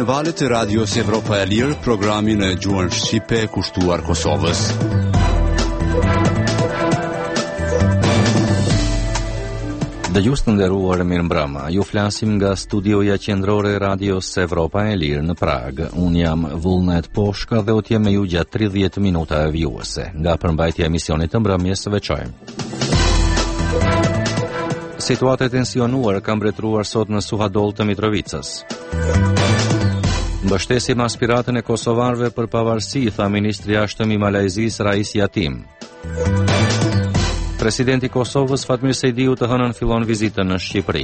valët e Radios Evropa e Lirë, programin e gjuhën shqipe kushtuar Kosovës. Dëgjues të nderuar, mirëmbrëma. Ju flasim nga studioja qendrore e Radios Evropa e Lirë në Prag. Unë jam Vullnet Poshka dhe u të jem me ju gjatë 30 minuta e vjuese. Nga përmbajtja e emisionit të mbrëmjes së veçojmë. Situata e tensionuar ka mbretëruar sot në Suhadol të Mitrovicës. Mbështesim aspiratën e kosovarëve për pavarësi, tha ministri i jashtëm i Malajzisë Rais Jatim. Presidenti i Kosovës Fatmir Sejdiu të hënën fillon vizitën në Shqipëri.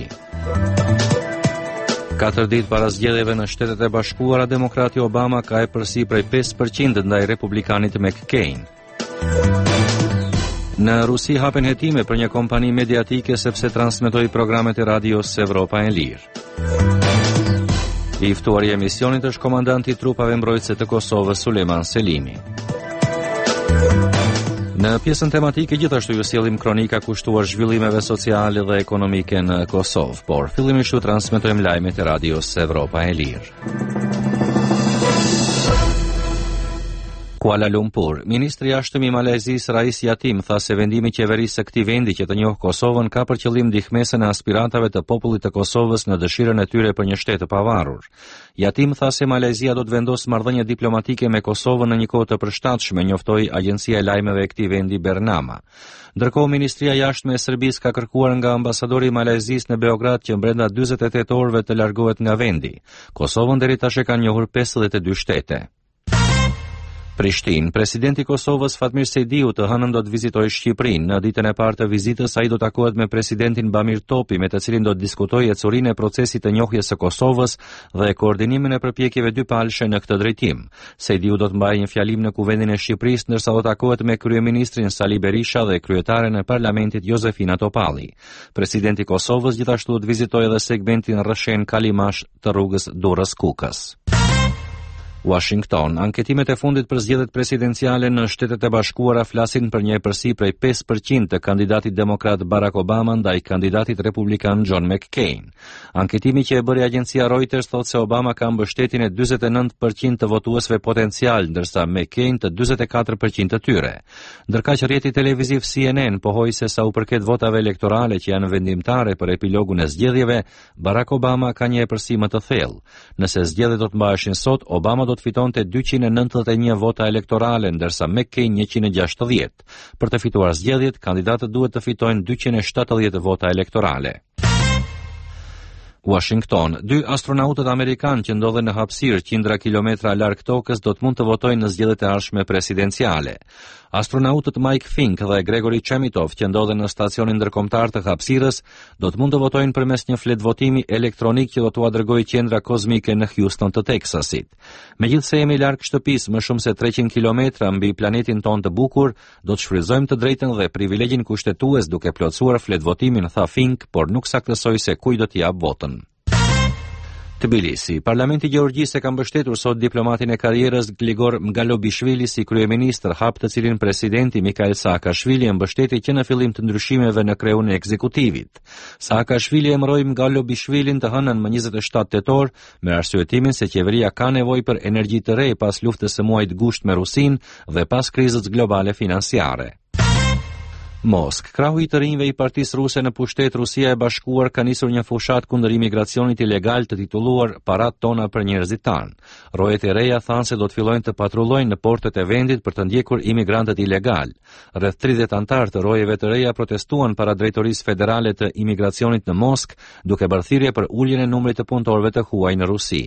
4 ditë para zgjedhjeve në Shtetet e Bashkuara, demokrati Obama ka epërsi prej 5% ndaj republikanit McCain. Në Rusi hapen hetime për një kompani mediatike sepse transmetoi programet e Radios Evropa e Lirë. I ftuar i emisionit është komandanti i trupave mbrojtëse të Kosovës Sulejman Selimi. Në pjesën tematike gjithashtu ju sjellim kronika kushtuar zhvillimeve sociale dhe ekonomike në Kosovë, por fillimisht ju transmetojmë lajmet e Radios Evropa e Lirë. Kuala Lumpur. Ministri i jashtëm i Malajzisë Rais Jatim tha se vendimi i qeverisë së këtij vendi që të njohë Kosovën ka për qëllim ndihmesën e aspiratave të popullit të Kosovës në dëshirën e tyre për një shtet të pavarur. Jatim tha se Malajzia do të vendosë marrëdhënie diplomatike me Kosovën në një kohë të përshtatshme, njoftoi agjencia e lajmeve e këtij vendi Bernama. Ndërkohë, Ministria e Jashtme e Serbisë ka kërkuar nga ambasadori i Malajzisë në Beograd që brenda 48 orëve të largohet nga vendi. Kosovën deri tash e kanë njohur 52 shtete. Prishtinë. Presidenti i Kosovës Fatmir Sejdiu të hënën do të vizitojë Shqipërinë. Në ditën e parë të vizitës ai do takohet me presidentin Bamir Topi, me të cilin do të diskutojë ecurinë e procesit të njohjes së Kosovës dhe koordinimin e përpjekjeve dypalëshe në këtë drejtim. Sejdiu do të mbajë një fjalim në Kuvendin e Shqipërisë, ndërsa do takohet me kryeministrin Sali Berisha dhe kryetaren e parlamentit Jozefina Topalli. Presidenti i Kosovës gjithashtu do të vizitojë edhe segmentin Rrshen Kalimash të rrugës Durrës Kukës. Washington. Anketimet e fundit për zgjedhjet presidenciale në Shtetet e Bashkuara flasin për një epërsi prej 5% të kandidatit demokrat Barack Obama ndaj kandidatit republikan John McCain. Anketimi që e bëri agjencia Reuters thotë se Obama ka mbështetjen e 49% të votuesve potencial, ndërsa McCain të 44% të tyre. Ndërkaq rrjeti televiziv CNN pohoi se sa u përket votave elektorale që janë vendimtare për epilogun e zgjedhjeve, Barack Obama ka një epërsi më të thellë. Nëse zgjedhjet do të mbaheshin sot, Obama do të fitonte 291 vota elektorale, ndërsa McCain 160. Për të fituar zgjedhjet, kandidatët duhet të fitojnë 270 vota elektorale. Washington. 2 astronautët amerikanë që ndodhen në hapësirë qindra kilometra larg tokës do të mund të votojnë në zgjedhjet e ardhshme presidenciale. Astronautët Mike Fink dhe Gregory Chemitov që ndodhen në stacionin ndërkombëtar të hapësirës do të mund të votojnë përmes një fletvotimi elektronik që do t'u dërgojë qendra kozmike në Houston të Teksasit. Megjithse jemi larg shtëpisë më shumë se 300 kilometra mbi planetin tonë të bukur, do të shfrytëzojmë të drejtën dhe privilegjin kushtetues duke plotësuar fletvotimin, tha Fink, por nuk saktësoi se kujt do t'i jap votën. Tbilisi. Parlamenti i Gjeorgjisë ka mbështetur sot diplomatin e karrierës Gligor Mgalobishvili si kryeministër, hap të cilin presidenti Mikhail Saakashvili e mbështeti që në fillim të ndryshimeve në kreun e ekzekutivit. Saakashvili emëroi Mgalobishvilin të hënën më 27 tetor me arsyetimin se qeveria ka nevojë për energji të re pas luftës së muajit gusht me Rusinë dhe pas krizës globale financiare. Mosk. Krahu i të rinjve i partisë ruse në pushtet, Rusia e Bashkuar ka nisur një fushat kundër imigracionit ilegal të titulluar Parat tona për njerëzit tanë. Rojet e reja thanë se do të fillojnë të patrullojnë në portet e vendit për të ndjekur imigrantët ilegal. Rreth 30 antar të rojeve të reja protestuan para drejtorisë federale të imigracionit në Mosk, duke bërë thirrje për uljen e numrit të punëtorëve të huaj në Rusi.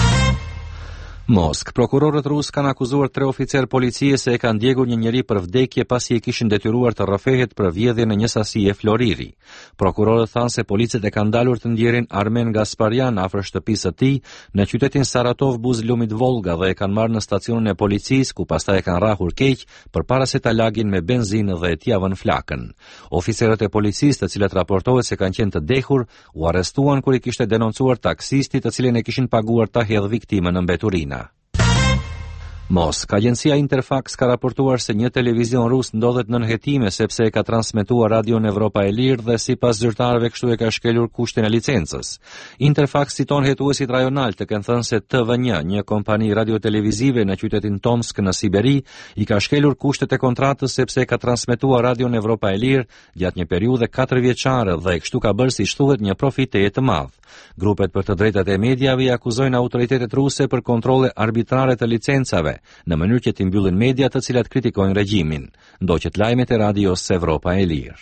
Mosk. Prokurorët rusë kanë akuzuar 3 oficer policie se e kanë ndjekur një njeri për vdekje pasi e kishin detyruar të rrëfehet për vjedhjen e një sasie floriri. Prokurorët thanë se policët e kanë dalur të ndjerin Armen Gasparian afër shtëpisë së tij në qytetin Saratov Buzlumit Volga dhe e kanë marrë në stacionin e policisë, ku pastaj e kanë rrahur keq përpara se ta lagin me benzinë dhe t'i avën flakën. Oficerët e policisë, të cilët raportohet se kanë qenë të dehur, u arrestuan kur i kishte denoncuar taksistit të cilin e kishin paguar ta hedhë viktimën në mbeturina. Mosk. Agjencia Interfax ka raportuar se një televizion rus ndodhet nën hetime sepse e ka transmetuar radion Evropa e Lirë dhe sipas zyrtarëve kështu e ka shkelur kushtin e licencës. Interfax citon hetuesit rajonal të kenë thënë se TV1, një kompani radio-televizive në qytetin Tomsk në Siberi, i ka shkelur kushtet e kontratës sepse e ka transmetuar radion Evropa e Lirë gjatë një periudhe 4 vjeçare dhe kështu ka bërë si thuhet një profit të madh. Grupet për të drejtat e mediave i akuzojnë autoritetet ruse për kontrolle arbitrare të licencave, në mënyrë që t'i mbyllin media të cilat kritikojnë regjimin. Ndoqet lajmet e radios Evropa e Lirë.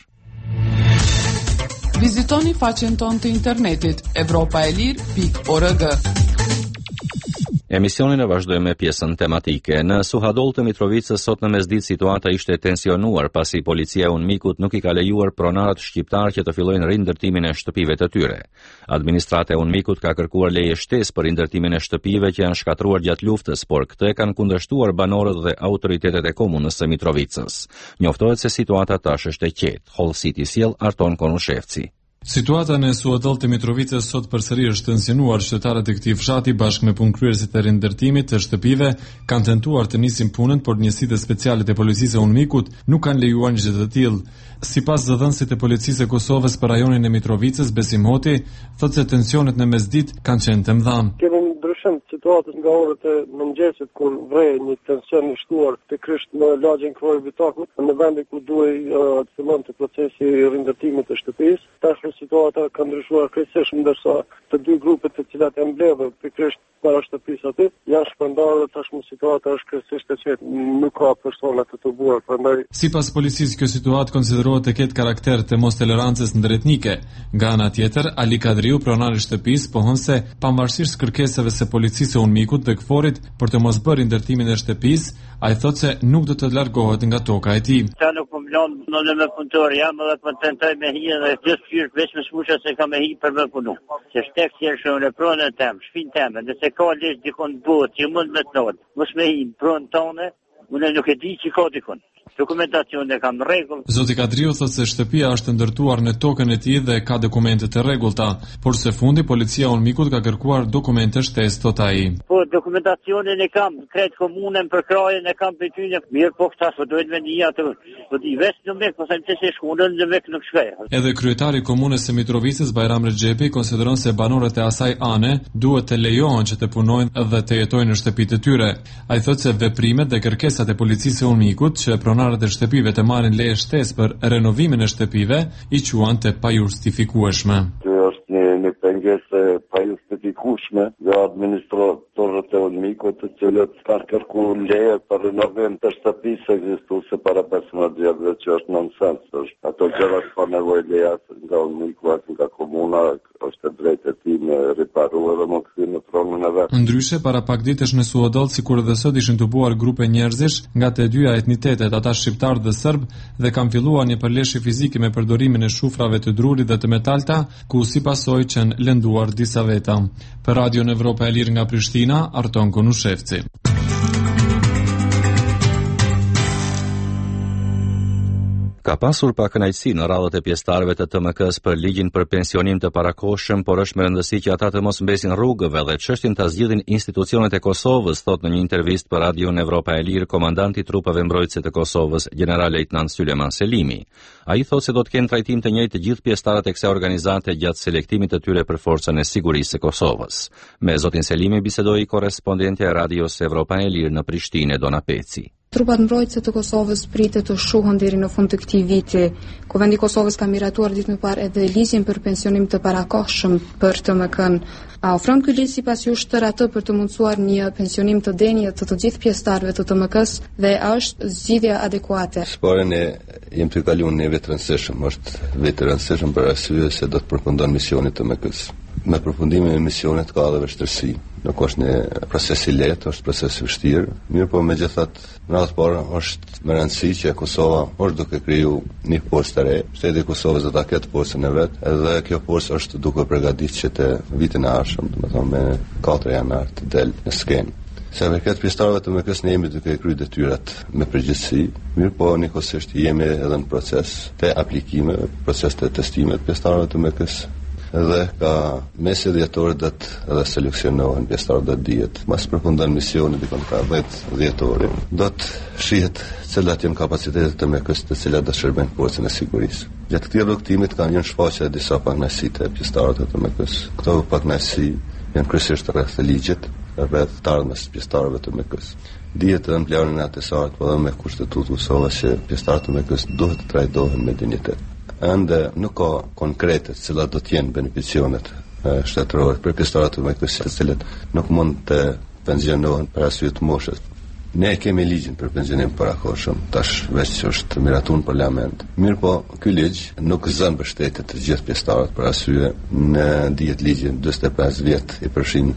Vizitoni faqen tonë të internetit europaelir.org. Emisionin e vazhdojmë me pjesën tematike. Në Suhadoll të Mitrovicës sot në mesditë situata ishte tensionuar pasi policia e Unmikut nuk i ka lejuar pronarët shqiptar që të fillojnë rindërtimin e shtëpive të tyre. Administrata e Unmikut ka kërkuar leje shtesë për rindërtimin e shtëpive që janë shkatruar gjatë luftës, por këtë e kanë kundërshtuar banorët dhe autoritetet e komunës së Mitrovicës. Njoftohet se situata tash është e qetë. Hollësiti sjell Arton Konushevci. Situata në Suhadoll të Mitrovicës sot përsëri është tensionuar. Qytetarët e këtij fshati bashkë me punëkryerësit e rindërtimit të shtëpive kanë tentuar të nisin punën, por njësitë speciale të policisë së Unmikut nuk kanë lejuar një gjë të tillë. Sipas zëdhënësit e policisë së Kosovës për rajonin e Mitrovicës, Besim Hoti, thotë se tensionet në mesditë kanë qenë të mëdha. Kemi ndryshim situatës nga orët e mëngjesit ku vrej një tension i shtuar pikërisht në lagjen Kroj Bitakut, në vendin ku duhej të fillonte procesi i rindërtimit të shtëpisë. Tash situata ka ndryshuar krejtësisht, ndërsa të dy grupet të cilat e mbledhën pikërisht para shtëpisë aty janë shpërndarë, tashmë situata është krejtësisht e qetë, nuk ka persona të turbuar. Prandaj sipas policisë kjo situatë konsiderohet të ketë karakter të mos tolerancës ndëretnike. Nga ana tjetër, Ali Kadriu, pronari i shtëpisë, pohon se pavarësisht kërkesave së policisë së Unmikut dhe KFOR-it për të mos bërë ndërtimin e shtëpisë, ai thotë se nuk do të largohet nga toka e tij. Ta nuk po mlon në me punëtor, jam edhe po tentoj me hi dhe gjithë qysh veç me smusha se ka me hi për me punu. Se shtek që është në pronën tem, shpinë teme, nëse ka lesh dikon botë që mund me të notë, mos me hi në pronën tone, unë nuk e di që ka dikon. Dokumentacion e kam rregull. Zoti Kadriu thotë se shtëpia është ndërtuar në tokën e tij dhe ka dokumente të rregullta, por së fundi policia e Unmikut ka kërkuar dokumente shtesë, thot ai. Po dokumentacionin e kam, krejt komunën për krajen e kam për tyne, mirë po këta po duhet me një atë. Po di vesh në mek, po sa më se shkunën në mek nuk shkoj. Edhe kryetari i komunës së Mitrovicës Bajram Rexhepi konsideron se banorët e asaj ane duhet të lejohen që të punojnë dhe të jetojnë në shtëpitë e tyre. Ai thotë se veprimet dhe kërkesat e policisë së Unmikut që pronarët e shtëpive të marrin leje shtesë për renovimin e shtëpive i quajnë të pajustifikueshme. Është një pengesë pajustifikueshme nga administratorët e Unmikut, të cilët kanë kërkuar leje për renovim të shtëpisë ekzistuese para 15 vjetëve, që është nonsens. Ato gjëra ka nevojë leja nga Unmiku, nga komuna, është drejtë e tij me riparuar dhe më kthy në pronën e vet. Ndryshe, para pak ditësh në Suhadoll, sikur edhe sot, ishin tubuar grupe njerëzish nga të dyja etnitetet, ata shqiptar dhe serb, dhe kanë filluar një përleshje fizike me përdorimin e shufrave të drurit dhe të metalta, ku si pasojë qenë lënduar disa veta. Për Radion Evropa e Lirë nga Prishtina, Arton Konushevci. Ka pasur pa kënaqësi në radhët e pjesëtarëve të TMK-s për ligjin për pensionim të parakohshëm, por është me rëndësi që ata të mos mbesin rrugëve dhe çështjen ta zgjidhin institucionet e Kosovës, thot në një intervistë për Radion Evropa e Lirë komandanti i trupave mbrojtëse të Kosovës, general-lejtnant Sulejman Selimi. Ai thotë se do të kenë trajtim të njëjtë të gjithë pjesëtarët e kësaj organizate gjatë selektimit të tyre për forcën e sigurisë së Kosovës. Me zotin Selimi bisedoi korrespondentja e Radios Evropa e Lirë në Prishtinë, Dona Peci. Trupat mbrojtëse të Kosovës pritet të shuhen deri në fund të këtij viti. Kuvendi i Kosovës ka miratuar ditë më parë edhe ligjin për pensionim të parakohshëm për TMK-n. A ofron ky ligj sipas jush tërë atë për të mundsuar një pensionim të denjët të gjithë pjesëtarëve të TMK-s dhe a është zgjidhja adekuate? Sporën e jem të kaluar në vetë rëndësishëm, është vetë rëndësishëm për arsye se do të përfundon misioni të TMK-s. Me përfundimin e misionit ka edhe vështirësi. Nuk është një proces i lehtë, është proces i vështirë. Mirë po megjithatë, në atë parë është me rëndësi që Kosova është duke kriju një forcë të re. Shteti i Kosovës do ta ketë forcën e vet, edhe kjo forcë është duke përgatitur që të vitin e ardhshëm, domethënë me 4 janar të del në skenë. Se me këtë pjesëtarëve të MK-s ne jemi duke kryer detyrat me përgjegjësi, mirë po njëkohësisht jemi edhe në proces të aplikimeve, proces të testimeve të pjesëtarëve të MK-s. dhe ka mesi dhjetor do të edhe seleksionohen pjesëtarët do të dihet. Mas përfundon misioni dikon ka 10 dhjetori. Do të shihet cilat janë kapacitetet të MK-s të cilat do shërbejnë forcën e sigurisë. Gjatë këtij rrugtimit kanë një shfaqje disa pakënaqësi të pjesëtarëve të MK-s. Këto pakënaqësi janë kryesisht rreth ligjit, rreth të ardhmës pjesëtarëve të MK-s. Dihet edhe në planin e atesarit, po edhe me kushtetutën Kosovës që pjesëtarët e MK-s duhet të trajtohen me dinjitet. Ende nuk ka konkrete cilat do të jenë beneficionet shtetërore për pjesëtarët e MK-s, të cilët nuk mund të pensionohen për arsye të moshës. Ne kemi ligjin për pensionim parakohshëm, tash veç që është miratuar në parlament. Mirë po, ky ligj nuk zën mbështetje të gjithë pjesëtarët për arsye në dihet ligjin 45 vjet i përfshin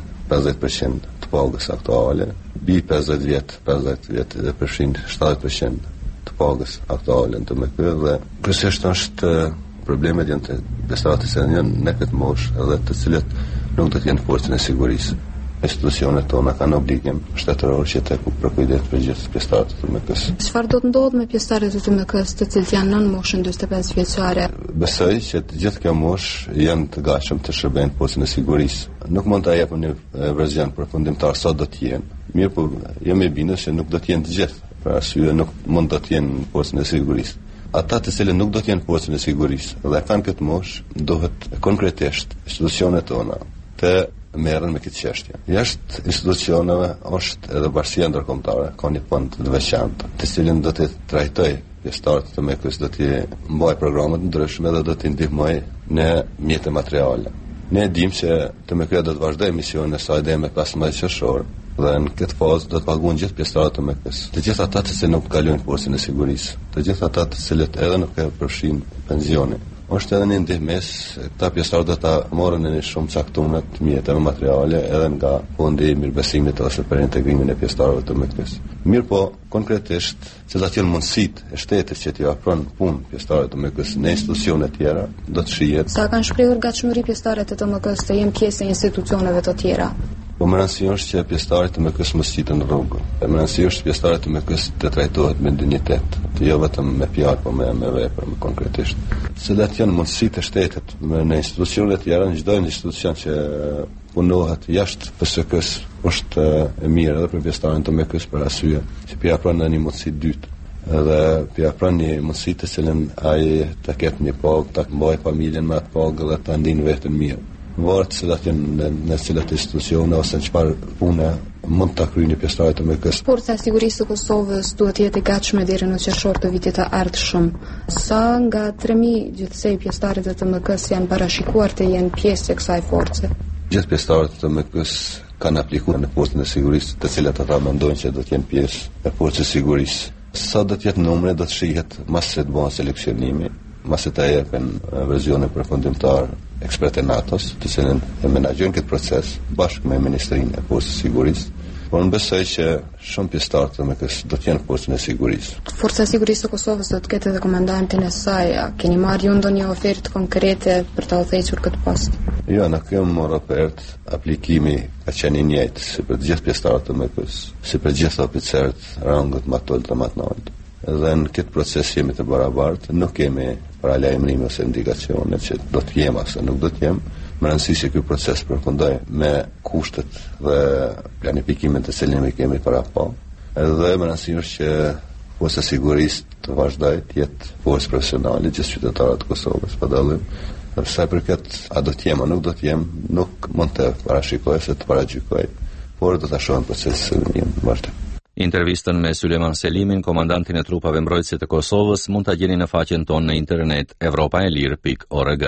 50% të pagës aktuale, bi 50 vjet dhe përfshin 70% të pagës aktuale në të MK dhe kryesisht është problemet janë të pjesëtarët që janë në këtë moshë edhe të cilët nuk do të jenë forcën e sigurisë. Institucionet tona kanë obligim shtetëror që të përkujdet për gjithë pjesëtarët të MK-s. Çfarë do të ndodhë me pjesëtarët të MK-s të cilët janë nën moshën 45 vjeçare? Besoj që të gjithë kjo moshë janë të gatshëm të shërbejnë forcën e sigurisë. Nuk mund ta japim një version përfundimtar sa do të jenë. Mirë po, jam i bindur se nuk do të jenë të gjithë, për arsye nuk mund të jenë forcën e sigurisë. Ata të cilët nuk do të jenë forcën e sigurisë dhe kanë këtë moshë, duhet konkretisht institucionet tona të merren me këtë çështje. Jashtë institucioneve është edhe bashkia ndërkombëtare, ka një fond të veçantë, të cilin do të trajtojë pjesëtarët të MK-s, do të mbajë programe të ndryshme dhe do të ndihmojë në mjete materiale. Ne dimë se të MK-ja do të vazhdojë misionin e saj deri me 15 qershor dhe në këtë fazë do të paguhen gjithë pjesëtarët të MK-s. Të gjithë ata të cilët nuk kalojnë forcën e sigurisë, të gjithë ata të cilët edhe nuk e përfshin pensionin. Është edhe një ndihmës, këta pjesëtarë do ta morën në shumë caktuar të mjeteve materiale edhe nga fondi i mirëbesimit ose për integrimin e pjesëtarëve të MK-s. Mirë po, konkretisht, cilat janë mundësitë e shtetit që t'i ofron punë pjesëtarëve të MK-s në institucione të tjera, do të shihet. Sa kanë shprehur gatshmëri pjesëtarët e MK-s të jenë pjesë e institucioneve të tjera? Po më rëndësi është që pjesëtarët të MK-s mos qiten në rrugë. Më rëndësi është pjesëtarët të MK-s të trajtohet me dinjitet, të jo vetëm me fjalë, po me vepra, me konkretisht. Cilat janë mundësitë e shtetit në institucione të tjera, në çdo institucion që punohet jashtë PSK-s është e mirë edhe për pjesëtarën të MK-s për arsye që pia pranon një mundësi dytë. Edhe pia pranon një mundësi të cilën ai të ketë një pagë, të mbajë familjen me atë pagë dhe të ndinë veten mirë. Varet se janë në cilat institucione ose në çfarë pune mund ta kryejnë pjesëtarët të MK-s. Forca e sigurisë së Kosovës duhet të jetë e gatshme deri në qershor të vitit të ardhshëm. Sa nga 3000 gjithsej pjesëtarët e të MK-s janë parashikuar të jenë pjesë e kësaj force? Gjithë pjesëtarët të MK-s kanë aplikuar në forcën e sigurisë, të cilat ata mendojnë që do të jenë pjesë e forcës së sigurisë. Sa do të jetë numri do të shihet pas se të bëhen seleksionimi, pas se të jepen versionin përfundimtar ekspertë e NATO-s, të cilën e menaxhojnë këtë proces bashkë me Ministrinë e Forcës së Sigurisë. Por unë besoj që shumë pjesëtarë të MK-s do të jenë forcën e sigurisë. Forca e sigurisë së Kosovës do të ketë edhe komandantin e saj. Keni marrë ju ndonjë ofertë konkrete për ta udhëhequr këtë post? Jo, nuk kemë marrë ofertë. Aplikimi ka qenë i njëjtë si për të gjithë pjesëtarët të MK-s, si për gjithë oficerët rangët më të ulët dhe më të lartë. Dhe në këtë proces jemi të barabartë, nuk kemi paralajmërime ose indikacione që do të jem ose nuk do të jem. Më rëndësi që ky proces përfundoj me kushtet dhe planifikimin të cilin ne kemi para pa. Edhe më rëndësi është që forca e sigurisë të vazhdojë të jetë forcë profesionale gjithë qytetarët të Kosovës, pa dallim. Sa i përket a do të jem apo nuk do të jem, nuk mund të parashikoj se të paragjykoj, por do ta shohim procesin e vazhdim. Intervistën me Sulejman Selimin, komandantin e trupave mbrojtëse të Kosovës, mund ta gjeni në faqen tonë në internet evropaelir.org.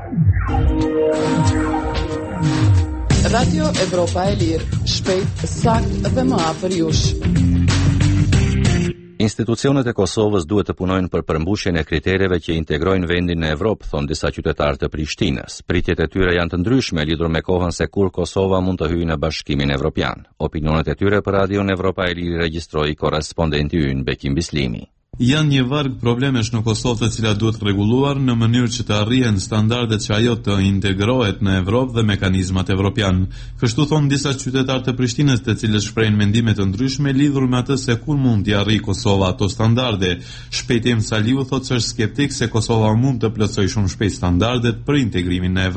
Radio Evropa e Lirë, shpejt, sakt dhe më afër jush. Institucionet e Kosovës duhet të punojnë për përmbushjen e kritereve që integrojnë vendin në Evropë, thon disa qytetarë të Prishtinës. Pritjet e tyre janë të ndryshme lidhur me kohën se kur Kosova mund të hyjë në Bashkimin Evropian. Opinionet e tyre për Radion Evropa e Lirë regjistroi korrespondenti ynë Bekim Bislimi. Janë një varg problemesh në Kosovë të cilat duhet rregulluar në mënyrë që të arrihen standardet që ajo të integrohet në Evropë dhe mekanizmat evropian. Kështu thon disa qytetarë të Prishtinës, të cilët shprehin mendime të ndryshme lidhur me atë se kur mund t'i arrijë Kosova ato standarde. Shpejtim Saliu thotë se është skeptik se Kosova mund të plotësojë shumë shpejt standardet për integrimin në Evropë.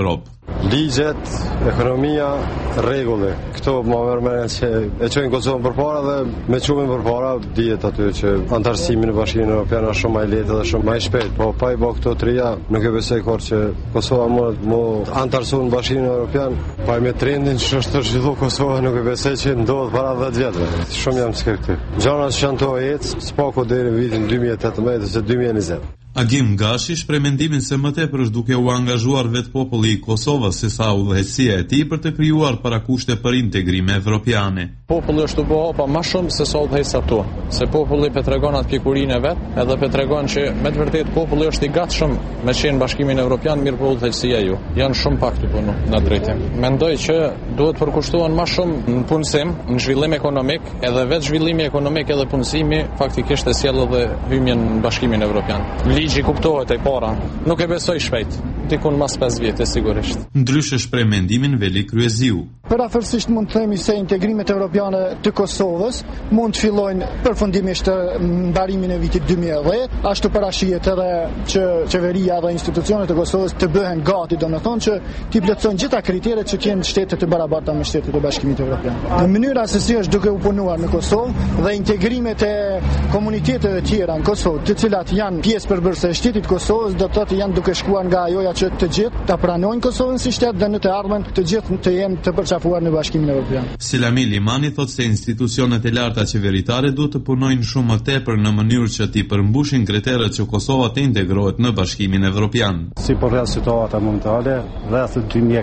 Ligjet, ekonomia, rregulle. Këto më mërmeren që e qojnë Kosovën përpara dhe me qumin përpara dihet aty që antarësimi në Bashkinë Evropiane është shumë më i lehtë dhe shumë më i shpejt. Po pa i bë këto trija, nuk e besoj kur që Kosova më antarësohet në Bashkinë Evropiane. Pa me trendin që është të zhvillu Kosova, nuk e besoj që ndodh para 10 vjetëve. Shumë jam skeptik. Gjërat që janë to s'pako deri në vitin 2018 ose 2020. Agim Gashi shpreh mendimin se më tepër është duke u angazhuar vetë populli i Kosovës sesa udhëheqësia e tij për të krijuar parakushte për integrim evropiane. Populli është u bë hapa më shumë se sa udhëheqësat tu. Se populli po tregon atë pikurinë e vet, edhe po tregon që me të vërtetë populli është i gatshëm me qenë Bashkimin Evropian, mirë po udhëheqësia ju. Janë shumë pak të punu në drejtim. Mendoj që duhet përkushtohen më shumë në punësim, në zhvillim ekonomik, edhe vetë zhvillimi ekonomik edhe punësimi faktikisht e sjell edhe hyrjen në Bashkimin Evropian. Ligji kuptohet e para. Nuk e besoj shpejt. Dikun mas 5 vjetë sigurisht. Ndryshe shpreh mendimin Veli Kryeziu. Përafërsisht mund të themi se integrimet evropiane të Kosovës mund të fillojnë përfundimisht mbarimin e vitit 2010, ashtu parashihet edhe që qeveria dhe institucionet e Kosovës të bëhen gati, domethënë që t'i plotësojnë gjitha kriteret që kanë shtetet e barabarta me shtetet e Bashkimit Evropian. Në mënyra se si është duke u punuar në Kosovë dhe integrimet e komuniteteve tjera në Kosovë, të cilat janë pjesë përbërëse e shtetit Kosovës, do të thotë janë duke shkuar nga ajoja që të gjithë ta pranojnë Kosovën si shtet dhe në të ardhmen të gjithë të jenë të përçafuar në Bashkimin Evropian. Selami Limani thotë se institucionet e larta qeveritare duhet të punojnë shumë më tepër në mënyrë që t'i përmbushin kriteret që Kosova të integrohet në Bashkimin Evropian. Si po rreth situata momentale, rreth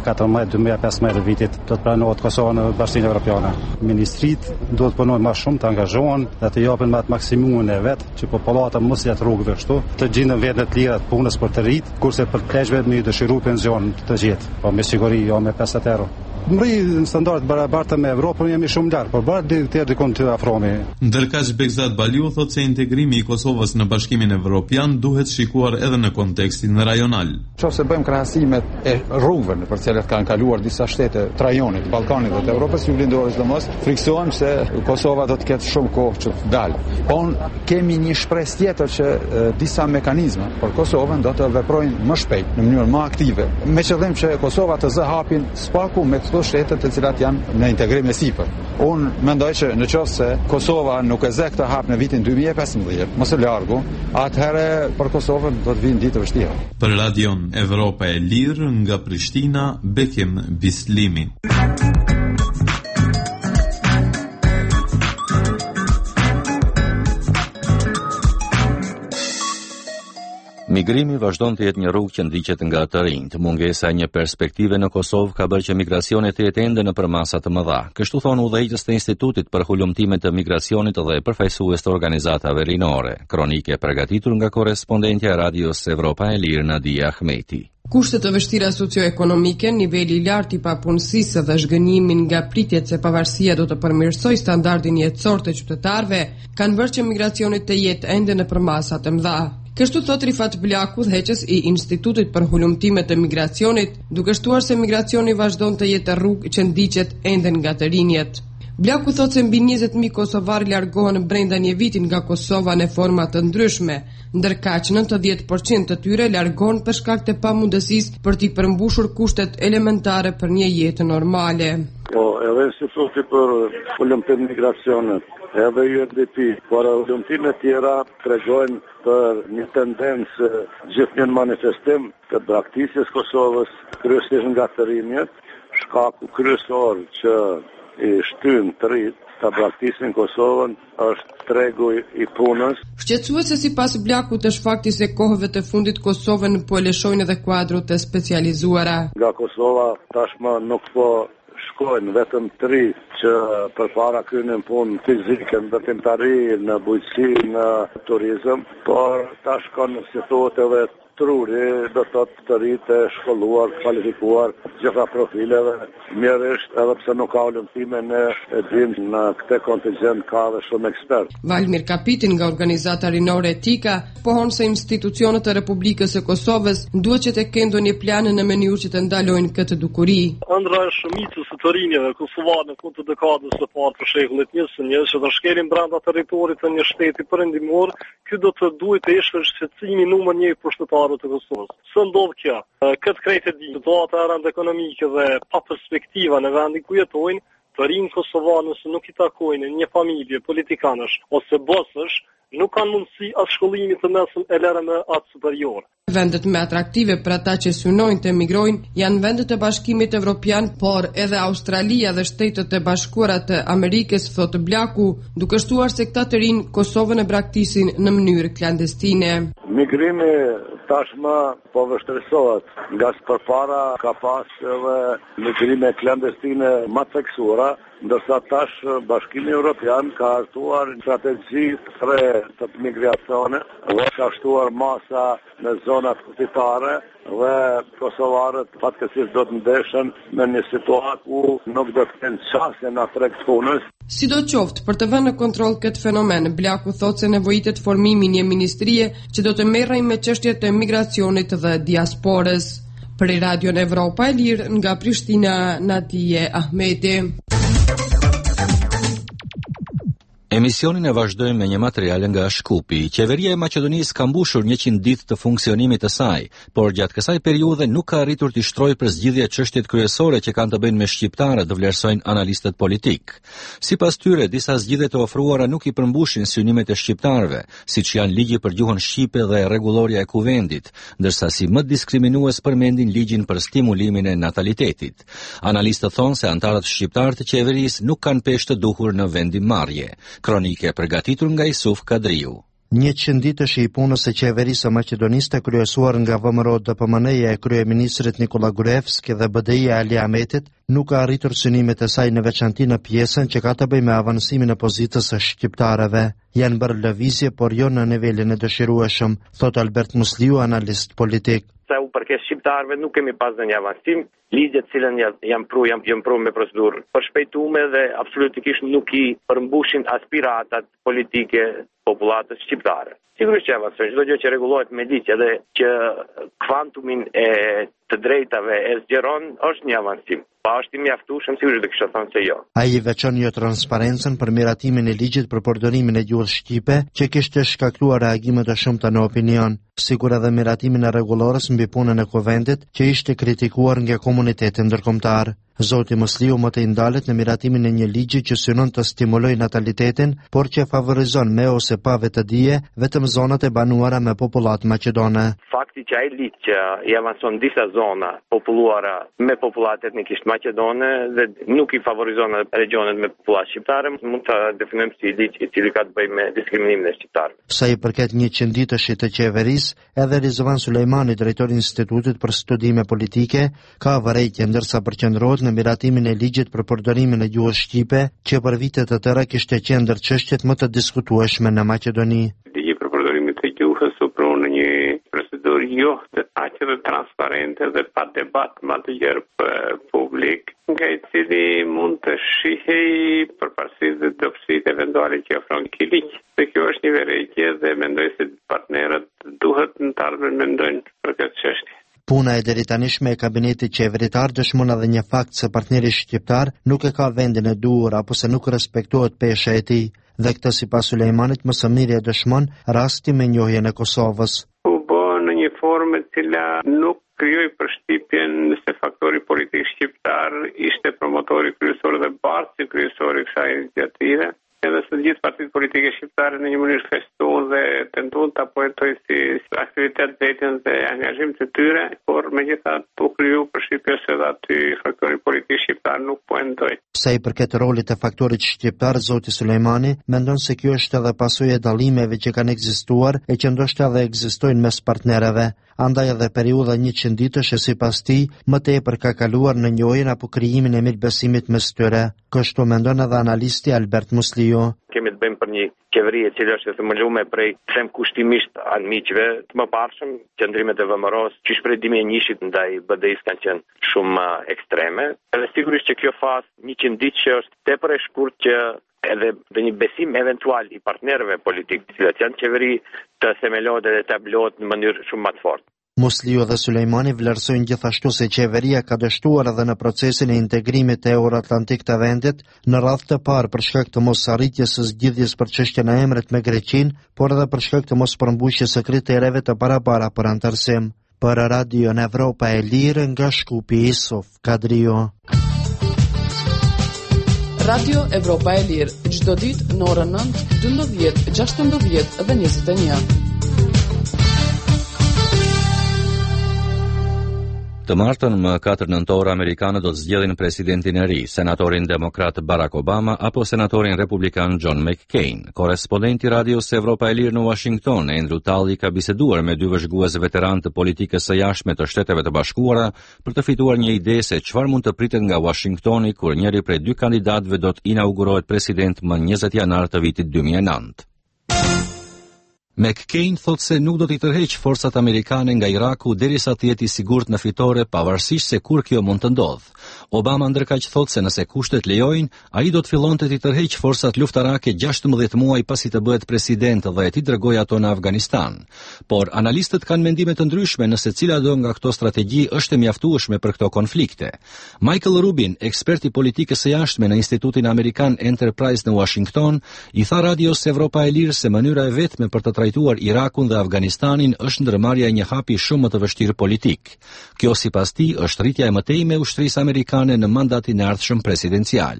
2014-2015 vitit do të pranohet Kosova në Bashkimin Evropian. Ministritë duhet të punojnë më shumë, të angazhohen dhe të japin më të maksimumin e vet që popullata mos jetë rrugëve kështu, të gjenden vende të lira të punës për të rrit, kurse për pleqve me dëshiru pension të gjithë, po me siguri jo me 50 euro. Mri në standard barabarta me Evropën jemi shumë larg, por bërë dikon të afromi. Ndërkaq Begzat Baliu thotë se integrimi i Kosovës në Bashkimin Evropian duhet shikuar edhe në kontekstin rajonal. Nëse bëjmë krahasimet e rrugëve në për cilat kanë kaluar disa shtete të rajonit, Ballkanit dhe të Evropës juglindore sidomos, friksohem se Kosova do të ketë shumë kohë që të dalë. Kemi një shpresë tjetër që disa mekanizma për Kosovën do të veprojnë më shpejt, në mënyrë më aktive, me qëllim që Kosova të zë hapin spaku me shtetet të cilat janë në integrim e sipër. Unë mendoj që në qoftë se Kosova nuk e zë këtë hap në vitin 2015, mos e largu, atëherë për Kosovën do të vinë ditë të vështira. Për Radion Evropa e Lirë nga Prishtina, Bekim Bislimi. Migrimi vazhdon të jetë një rrugë që ndiqet nga të rinjt. Mungesa e një perspektive në Kosovë ka bërë që migracioni të jetë ende në përmasa të mëdha. Kështu thonë udhëheqës të Institutit për Hulumtime të Migracionit dhe përfaqësues të organizatave rinore. Kronike përgatitur nga korrespondentja e Radios Evropa e Lirë Nadia Ahmeti. Kushtet të vështira socioekonomike, niveli i lartë i papunësisë dhe zhgënjimin nga pritjet se pavarësia do të përmirësojë standardin jetësor të qytetarëve, kanë bërë që migracioni të jetë ende në përmasa të mëdha. Kështu thot Rifat Blaku, udhëheqës i Institutit për Hulumtime të Migracionit, duke shtuar se migracioni vazhdon të jetë rrugë që ndiqet ende nga të rinjt. Blaku thot se mbi 20.000 kosovarë largohen brenda një viti nga Kosova në forma të ndryshme, ndërkaq 90% të tyre largohen për shkak të pamundësisë për t'i përmbushur kushtet elementare për një jetë normale. Edhe Instituti për Hulumtim të Migracionit, edhe UNDP, por hulumtime tjera tregojnë për një tendencë gjithë një manifestim të braktisjes Kosovës, kryesisht nga të rinjt, shkaku kryesor që i shtyn të rinjt ta braktisin Kosovën është tregu i punës. Shqetësuese sipas Bllakut është fakti se kohëve të fundit Kosovën po e lëshojnë edhe kuadrot e specializuara. Nga Kosova tashmë nuk po shkojnë vetëm të rinj që përpara krynin punë fizike në veprimtari, në bujqësi, në turizëm, por tash kanë si thotë edhe truri, do të thotë të rinj të shkolluar, kvalifikuar, gjitha profileve, mirërisht edhe pse nuk ka hulumtime ne e dim në këtë kontingjent ka dhe shumë ekspert. Valmir Kapitin nga organizata rinore Etika pohon se institucionet e Republikës së Kosovës duhet që të kenë ndonjë plan në mënyrë që të ndalojnë këtë dukuri. Ëndra e shumicës të rinjve kosovarë në fund të dekadës së parë të shekullit 21 që të shkelin brenda territorit të një shteti perëndimor, ky do të duhet të ishte shqetësimi numër 1 për qytetarët zyrtarëve të Kosovës. Së ndodh kjo? Këtë krejt e di, situata e rënd ekonomike dhe pa perspektiva në vendin ku jetojnë, të rinë kosovanë nëse nuk i takojnë një familje, politikanësh ose bosësh, nuk kanë mundësi as shkollimit të mesëm e lere me atë superior. Vendet më atraktive për ata që synojnë të emigrojnë janë vendet e Bashkimit Evropian, por edhe Australia dhe Shtetet e Bashkuara të Amerikës, thotë Blaku, duke shtuar se këta të rinë Kosovën e braktisin në mënyrë klandestine. Migrimi tashmë po vështirësohet, nga përpara ka pas edhe migrime klandestine më theksuara, ndërsa tash Bashkimi Evropian ka hartuar strategji të migracione dhe ka shtuar masa në zonat kufitare dhe kosovarët fatkeqësisht do të ndeshen në një situatë ku nuk do të kenë çastje në treg punës. Sidoqoftë, për të vënë në kontroll këtë fenomen, Blaku thotë se nevojitet formimi një ministrie që do të merrej me çështjet e migracionit dhe diasporës. Për Radion Evropa e Lirë nga Prishtina, Nadije Ahmeti. Emisionin e vazhdojmë me një material nga Shkupi. Qeveria e Maqedonisë ka mbushur 100 ditë të funksionimit të saj, por gjatë kësaj periudhe nuk ka arritur të shtrojë për zgjidhje çështjet kryesore që kanë të bëjnë me shqiptarët, vlerësojnë analistët politik. Sipas tyre, disa zgjidhje të ofruara nuk i përmbushin synimet e shqiptarëve, siç janë ligji për gjuhën shqipe dhe rregulloria e kuvendit, ndërsa si më diskriminues përmendin ligjin për stimulimin e natalitetit. Analistët thonë se anëtarët shqiptar të qeverisë nuk kanë peshë të duhur në vendimmarrje. Kronike përgatitur nga Isuf Kadriu. 100 ditësh i punës së qeverisë së Maqedonisë të kryesuar nga VMRO DPMN-ja e kryeministrit Nikola Gruevski dhe BDI-ja Ali Ahmetit nuk ka arritur synimet e saj në veçanti në pjesën që ka të bëjë me avansimin e pozitës së shqiptarëve. Janë bërë lëvizje, por jo në nivelin e dëshirueshëm, thot Albert Musliu, analist politik. Sa u përket shqiptarëve nuk kemi pas ndonjë avansim, ligjet cilën janë pru me procedurë përshpejtume dhe absolutikisht nuk i përmbushin aspiratat politike popullatës shqiptare. Sigurisht që avansojnë, çdo gjë që rregullohet me ligj edhe që kvantumin e të drejtave e zgjeron është një avansim. Pa është i mjaftueshëm, sigurisht do kisha thënë se jo. Ai veçon jo transparencën për miratimin e ligjit për përdorimin e gjuhës shqipe, që kishte shkaktuar reagime të shumta në opinion, sikur edhe miratimin e rregullorës mbi punën e kuvendit, që ishte kritikuar nga komuniteti ndërkombëtar. Zoti Musliu më të ndalet në miratimin e një ligji që synon të stimulojë natalitetin, por që favorizon me ose pa vetëdije vetëm zonat e banuara me popullat maqedone. Fakti që ai ligj që i avanson disa zona populluara me popullat etnikisht maqedone dhe nuk i favorizon regionet me popullat shqiptare, mund ta definojmë si ligj i cili ka të bëjë me diskriminimin e shqiptarëve. Sa i përket 100 ditësh të qeverisë, edhe Rizvan Sulejmani, drejtori i Institutit për Studime Politike, ka vërejtje ndërsa përqendrohet në miratimin e ligjit për përdorimin e gjuhës shqipe, që për vite të tëra kishte qenë ndër çështjet më të diskutueshme në Maqedoni. Ligji për përdorimin e gjuhës u pron në një procedurë jo të aqe dhe transparente dhe pa debat më të gjerë publik, nga i cili mund të shihej përparësisht dhe dobësitë eventuale që ofron ky ligj. Dhe kjo është një vërejtje dhe mendoj se partnerët duhet në të ardhmen mendojnë për këtë çështje. Puna e deritanishme e kabinetit qeveritar dëshmon edhe një fakt se partneri shqiptar nuk e ka vendin e duhur apo se nuk respektohet pesha e tij, dhe këtë sipas Sulejmanit më së miri e dëshmon rasti me njohjen e Kosovës. U bë në një formë e cila nuk krijoi përshtypjen se faktori politik shqiptar ishte promotori kryesor dhe bartësi kryesor i kësaj iniciative. Edhe se gjithë partitë politike shqiptare në një mënyrë festuan dhe tentuan ta poetojnë si aktivitet vetën dhe angazhim të tyre, por megjithatë u kriju përshtypja se aty faktori politik shqiptar nuk po e ndoi. Sa i përket rolit të faktorit shqiptar, zoti Sulejmani mendon se kjo është edhe pasojë e dallimeve që kanë ekzistuar e që ndoshta edhe ekzistojnë mes partnerëve. Andaj edhe periudha 100 ditësh e sipas tij më tepër ka kaluar në njohjen apo krijimin e mirëbesimit mes tyre. Kështu mendon edhe analisti Albert Musliu. Kemi të bëjmë për një qeveri e cila është e themeluar prej them kushtimisht anë miqve të mëparshëm, qendrimet e VMRO-s që shpredimi e njishit ndaj BDI-s kanë qenë shumë ekstreme. Edhe sigurisht që kjo fazë 100 ditë që është tepër e shkurtë që edhe dhe një besim eventual i partnerëve politik, të cilët janë qeveri, të themelohet dhe të tablohet në mënyrë shumë më të fortë. Musliu dhe Sulejmani vlerësojnë gjithashtu se qeveria ka dështuar edhe në procesin e integrimit të Euroatlantik të vendit në radhë të parë për shkak të mos arritjes së zgjidhjes për çështjen e emrit me Greqinë, por edhe për shkak të mos përmbushjes së kritereve të parapara për antarësim. Për Radio Evropa e Lirë nga Shkupi Isuf Kadrio. Radio Evropa e Lirë, çdo ditë në orën 9, 12, 16 dhe 21. Të martën më 4 nëntor amerikanë do të zgjedhin presidentin e ri, senatorin demokrat Barack Obama apo senatorin republikan John McCain. Korrespondenti Radios Evropa e Lirë në Washington, Andrew Talli, ka biseduar me dy vëzhgues veteran të politikës së jashtme të Shteteve të Bashkuara për të fituar një ide se çfarë mund të pritet nga Washingtoni kur njëri prej dy kandidatëve do të inaugurohet president më 20 janar të vitit 2009. McCain thot se nuk do t'i tërheq forcat amerikane nga Iraku derisa të jetë i sigurt në fitore, pavarësisht se kur kjo mund të ndodhë. Obama ndërkaq thot se nëse kushtet lejojnë, ai do të fillonte t'i tërheq forcat luftarake 16 muaj pasi të bëhet president dhe t'i dërgojë ato në Afganistan. Por analistët kanë mendime të ndryshme nëse cila do nga këto strategji është e mjaftueshme për këto konflikte. Michael Rubin, ekspert i politikës së jashtme në Institutin Amerikan Enterprise në Washington, i tha Radios Evropa e Lirë se mënyra e vetme për të trajtuar Irakun dhe Afganistanin është ndërmarrja e një hapi shumë më të vështirë politik. Kjo sipas tij është rritja e mëtejme e ushtrisë amerikane në mandatin e ardhshëm presidencial.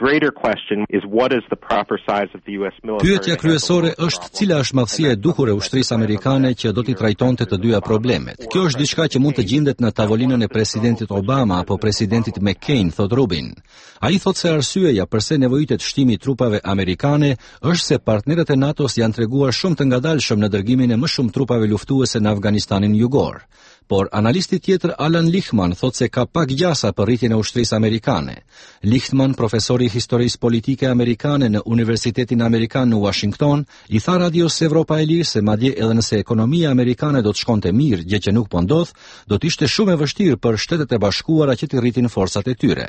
Pyetja kryesore është cila është madhësia e duhur e ushtrisë amerikane që do t'i trajtonte të dyja problemet. Kjo është diçka që mund të gjendet në tavolinën e presidentit Obama apo presidentit McCain, thot Rubin. Ai thot se arsyeja pse nevojitet shtimi i trupave amerikane është se partnerët e NATO-s janë treguar shumë të ngadalshëm në dërgimin e më shumë trupave luftuese në Afganistanin jugor. Por analisti tjetër Alan Lichtman thot se ka pak gjasa për rritjen e ushtrisë amerikane. Lichtman, profesori i historisë politike amerikane në Universitetin Amerikan në Washington, i tha Radios Evropa e Lirë se madje edhe nëse ekonomia amerikane do të shkonte mirë, gjë që nuk po ndodh, do të ishte shumë e vështirë për Shtetet e Bashkuara që të rritin forcat e tyre.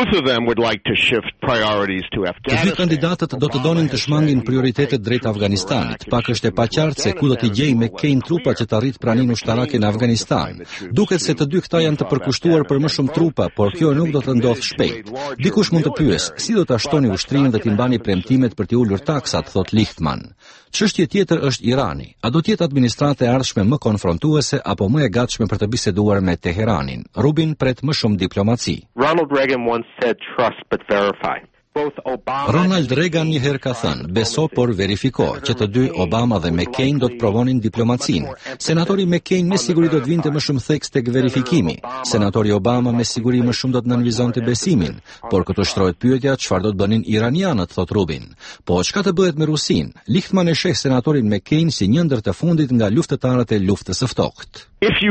Të dy kandidatët do të donin të shmangin prioritetet drejt Afganistanit. Pak është e paqartë se ku do t'i gjejë McCain trupa që të arrit praninë ushtarake në Afganistan. Duket se të dy këta janë të përkushtuar për më shumë trupa, por kjo nuk do të ndodhë shpejt. Dikush mund të pyes, si do ta shtoni ushtrinë dhe t'i mbani premtimet për t'i ulur taksat, thot Lichtman. Çështje tjetër është Irani. A do të jetë administrata e ardhshme më konfrontuese apo më e gatshme për të biseduar me Teheranin? Rubin pret më shumë diplomaci. Ronald Reagan once said, "Trust but verify." Ronald Reagan njëherë ka thënë, beso por verifiko, që të dy Obama dhe McCain do të provonin diplomacinë. Senatori McCain me siguri do të vinte më shumë theks tek verifikimi. Senatori Obama me siguri më shumë do të nënvizonte besimin, por këtu shtrohet pyetja çfarë do të bënin iranianët, thot Rubin. Po çka të bëhet me Rusin? Lichtman e sheh senatorin McCain si një ndër të fundit nga luftëtarët e luftës së ftohtë.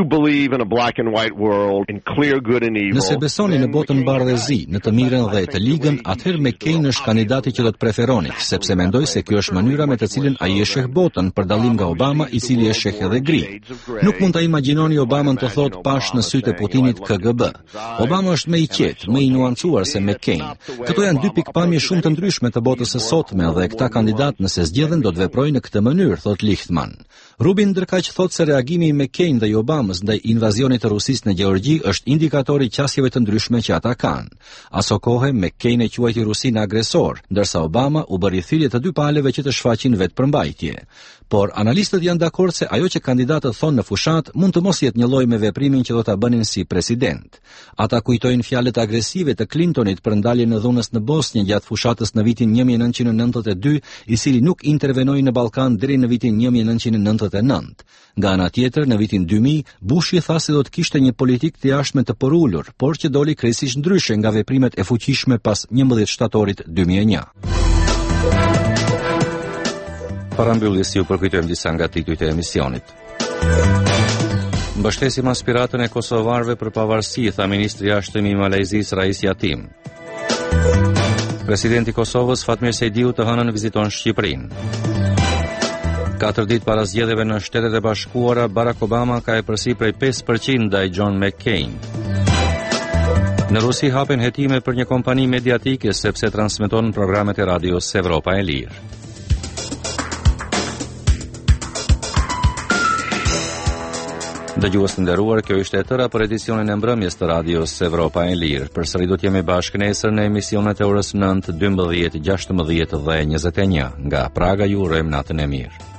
Nëse besoni në botën bardhë dhe zi, në të mirën dhe të ligën, atëherë McCain është kandidati që do të preferoni, sepse mendoj se kjo është mënyra me të cilën ai e sheh botën, për dallim nga Obama, i cili e sheh edhe gri. Nuk mund ta imagjinoni Obamën të thotë pash në sytë e Putinit KGB. Obama është më i qetë, më i nuancuar se McCain. Këto janë dy pikpamje shumë të ndryshme të botës së sotme dhe këta kandidat nëse zgjedhen do të veprojnë në këtë mënyrë, thot Lichtman. Rubin ndërkaq thot se reagimi i McCain dhe Obamës ndaj invazionit të Rusisë në Gjeorgji është indikator i qasjeve të ndryshme që ata kanë. Aso kohë McCain e quajti Rusinë agresor, ndërsa Obama u bëri thirrje të dy palëve që të shfaqin vetëpërmbajtje. Por analistët janë dakord se ajo që kandidatët thonë në fushat mund të mos jetë një lloj me veprimin që do ta bënin si president. Ata kujtojnë fjalët agresive të Clintonit për ndaljen e dhunës në Bosnjë gjatë fushatës në vitin 1992, i cili nuk intervenoi në Ballkan deri në vitin 1999. Nga ana tjetër, në vitin 2000, Bushi tha se do të kishte një politikë të jashtme të porulur, por që doli krejtësisht ndryshe nga veprimet e fuqishme pas 11 shtatorit 2001. Parambyllis ju përkujtojmë disa nga titujt e emisionit. Mbështesim aspiratën e kosovarëve për pavarësi, tha ministri i jashtëm i Malajzisë Rais Jatim. Presidenti i Kosovës Fatmir Sejdiu të hënën viziton Shqipërinë. 4 ditë para zgjedhjeve në Shtetet e Bashkuara, Barack Obama ka e përsi prej 5% ndaj John McCain. Në Rusi hapen hetime për një kompani mediatike sepse transmeton programet e Radios Evropa e Lirë. Dëgjues të nderuar, kjo ishte e tëra për edicionin e mbrëmjes të radios Evropa e Lirë. Përsëri do të jemi bashkë nesër në emisionet e orës 9, 12, 16 dhe 21. Nga Praga ju urojmë natën e mirë.